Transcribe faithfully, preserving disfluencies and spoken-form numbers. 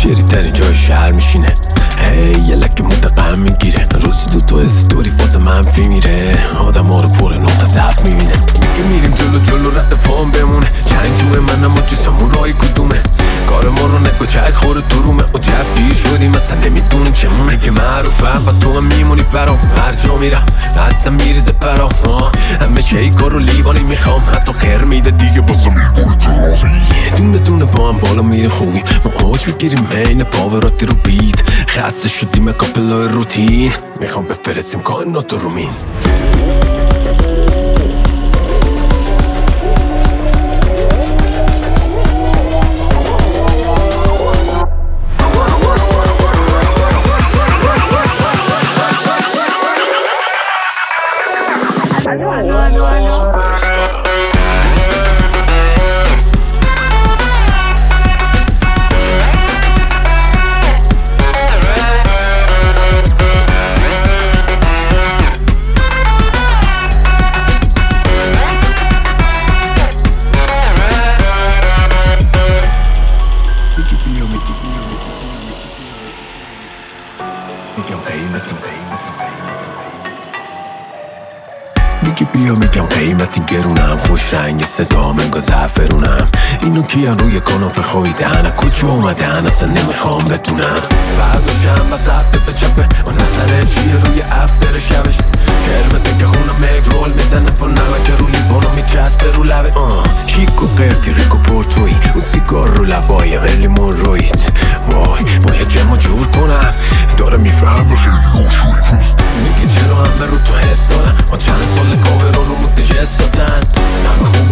شیری ترین جای شهر میشینه. هی یه لکه مدقم میگیره، روزی دو تا استوری فاز منفی میره، آدم ها رو پر نقطه ضعف میبینه. میگه میریم جلو جلو رد پام بمونه، جنگجوه منم و جسمون رای کدومه، کار ما رو نگو چک خوره تو رومه و جف گیر شدیم اصلا نمیدونیم چمونه. میگه معروفم و تو هم میمونی برام، هر جا میرم اصلا میریزه پرام، همه شیکار رو لیوانی میخوام، حتی خیر میده دیگه بازم میبونی ترازی. دونه دونه با هم بالا میره خوبی، ما اوج بگیریم این پاوراتی رو بیت، خسته شدیم کاپلای روتین، میخوام بفرستیم کائنات رو رومین. میگه بیا میگم قیمتی گرونم، خوش رنگ صدام انگار زعفرونم، اینو کیان روی کاناپه خوابیدن، از کجا اومدن اصلا نمیخوام بدونم. فردا شنبه ساعت به چپه و نظره چیه روی افتر شبش، کرمته که خونم مگ رول میزنه با نمک رو لیوانو میچسبه رو لبه. شیک و قرتی ریک و پورتوی، اون سیگار رو لبای لیمون رویت، وای باید جمع جور کنم، داره میفهمه خیلی میگه چرا همه رو تو حس دارن، ما چند سال کاور رو رو متجس دادن،